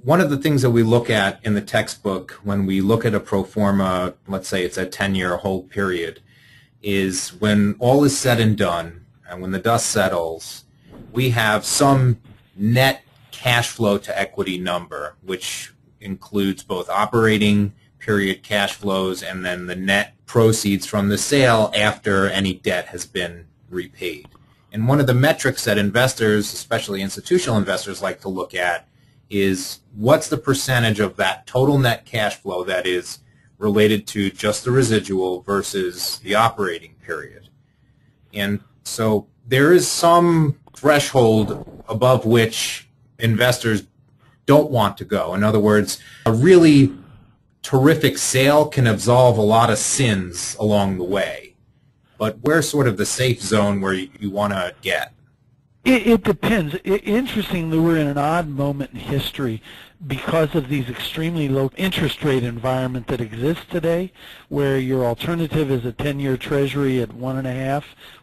one of the things that we look at in the textbook when we look at a pro forma, let's say it's a 10-year hold period, is when all is said and done and when the dust settles, we have some net cash flow to equity number, which includes both operating period cash flows and then the net proceeds from the sale after any debt has been repaid. And one of the metrics that investors, especially institutional investors, like to look at is what's the percentage of that total net cash flow that is related to just the residual versus the operating period. And so there is some threshold above which investors don't want to go. In other words, a really terrific sale can absolve a lot of sins along the way. But where's sort of the safe zone where you want to get? It depends. Interestingly, we're in an odd moment in history because of these extremely low interest rate environment that exists today, where your alternative is a 10-year Treasury at 1.5%,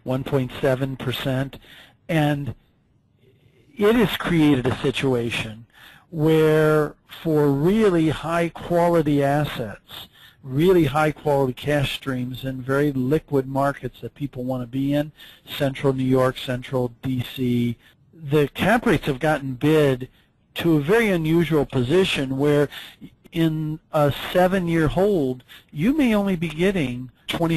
1.7%, and it has created a situation where for really high-quality assets, really high-quality cash streams in very liquid markets that people want to be in, central New York, central D.C., the cap rates have gotten bid to a very unusual position where in a 7-year hold, you may only be getting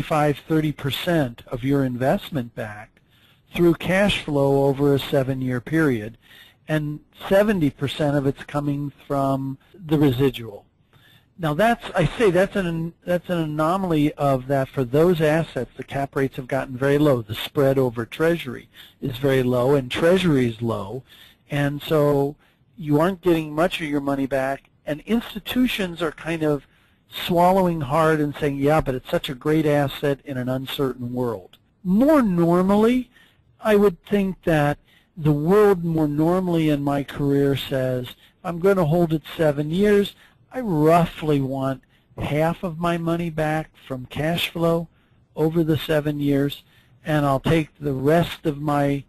25-30% of your investment back through cash flow over a 7-year period, and 70% of it's coming from the residual. Now I say that's an anomaly of that for those assets. The cap rates have gotten very low. The spread over Treasury is very low, and Treasury is low, and so you aren't getting much of your money back. And institutions are kind of swallowing hard and saying, "Yeah, but it's such a great asset in an uncertain world." More normally, I would think that the world more normally in my career says, I'm going to hold it 7 years. I roughly want half of my money back from cash flow over the 7 years, and I'll take the rest of my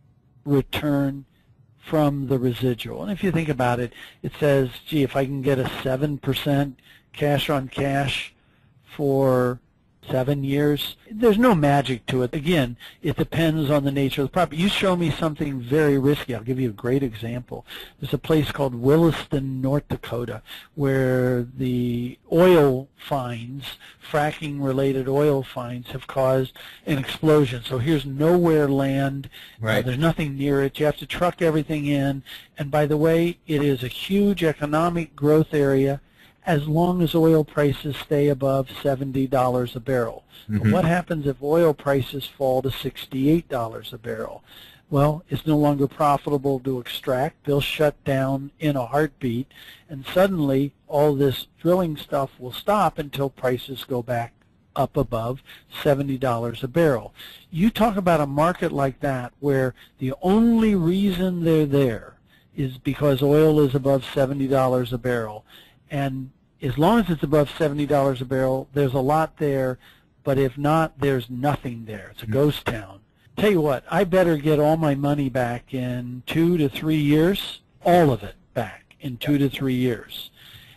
return from the residual. And if you think about it, it says, gee, if I can get a 7% cash on cash for 7 years, there's no magic to it. Again, it depends on the nature of the property. You show me something very risky, I'll give you a great example. There's a place called Williston, North Dakota, where the oil finds, fracking-related oil finds, have caused an explosion. So here's nowhere land. Right. There's nothing near it. You have to truck everything in. And by the way, it is a huge economic growth area as long as oil prices stay above $70 a barrel. Mm-hmm. But what happens if oil prices fall to $68 a barrel? Well, it's no longer profitable to extract. They'll shut down in a heartbeat, and suddenly all this drilling stuff will stop until prices go back up above $70 a barrel. You talk about a market like that where the only reason they're there is because oil is above $70 a barrel. And as long as it's above $70 a barrel, there's a lot there, but if not, there's nothing there. It's a ghost town. Tell you what, I better get all my money back in 2 to 3 years, all of it back in 2 to 3 years.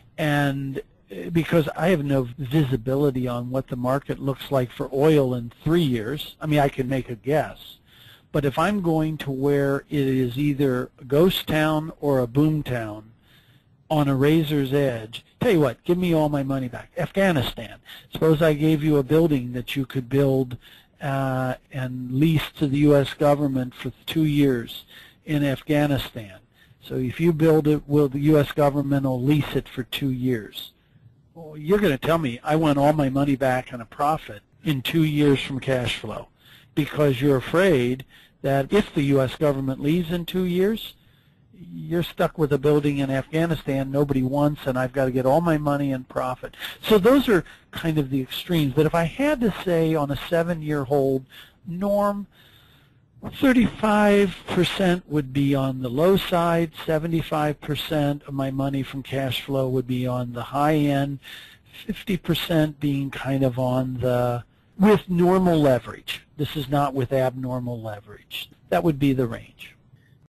And because I have no visibility on what the market looks like for oil in 3 years, I mean, I can make a guess. But if I'm going to where it is either a ghost town or a boom town, on a razor's edge, tell you what, give me all my money back. Afghanistan. Suppose I gave you a building that you could build and lease to the U.S. government for 2 years in Afghanistan. So if you build it, the U.S. government will lease it for 2 years. Well, you're going to tell me I want all my money back and a profit in 2 years from cash flow, because you're afraid that if the U.S. government leaves in 2 years, you're stuck with a building in Afghanistan nobody wants, and I've got to get all my money and profit. So those are kind of the extremes. But if I had to say on a 7-year hold, Norm, 35% would be on the low side, 75% of my money from cash flow would be on the high end, 50% being kind of on the, with normal leverage. This is not with abnormal leverage. That would be the range.